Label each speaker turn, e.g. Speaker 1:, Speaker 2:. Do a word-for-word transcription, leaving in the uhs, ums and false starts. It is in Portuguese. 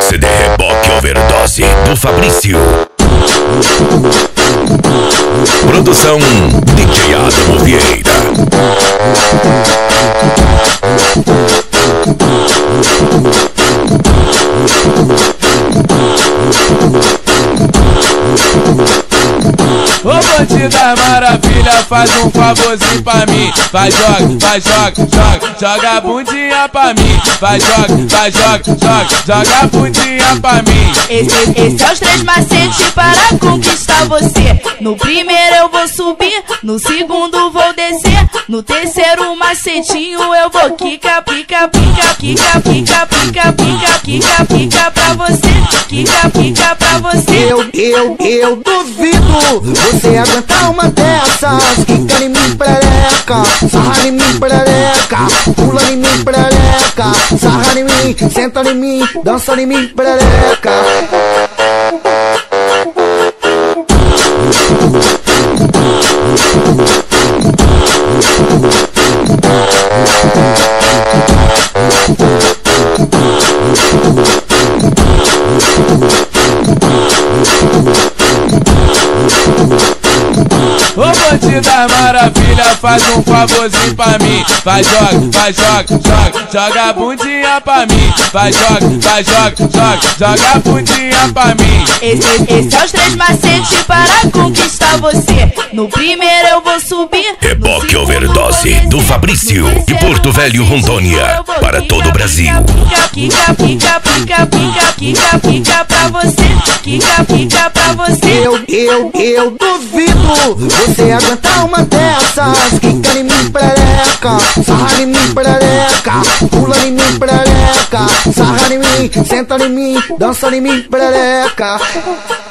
Speaker 1: C D Reboque Overdose do Fabrício. Produção D J Adamo Vieira.
Speaker 2: Ô bandida maravilha, faz um favorzinho pra mim. Vai, joga, vai, joga, joga, joga a bundinha pra mim. Vai, joga, vai, joga, joga, joga a bundinha pra mim.
Speaker 3: Esse, esse é os três macetes para conquistar você. No primeiro eu vou subir, no segundo vou descer, no terceiro macetinho eu vou quica, pica, pica, quica, pica, pica, pica, quica, pica pra você, quica, pica pra você.
Speaker 4: Eu, eu, eu duvido você aguentar uma dessas. Quica em mim, perereca, sarra em mim, perereca, pula em mim, perereca, sarra em mim, senta em mim, dança em mim, perereca.
Speaker 2: Ô bandida maravilha, faz um favorzinho pra mim. Vai, joga, vai, joga, joga, joga a bundinha pra mim. Vai, joga, vai, joga, joga, joga a bundinha pra mim.
Speaker 3: Esse, esse é os três macetes para conquistar você. No primeiro eu vou subir,
Speaker 1: Reboque Overdose do Fabrício de Porto Velho, Rondônia, para todo o Brasil.
Speaker 3: Pica, pica, pica, pica, pica, pica, pica pra você, pica, pica pra você.
Speaker 4: Eu, eu, eu duvido você aguentar uma dessas. Quica em mim, perereca, sarra em mim, perereca, pula em mim, perereca, sarra em mim, senta em mim, dança em mim, perereca.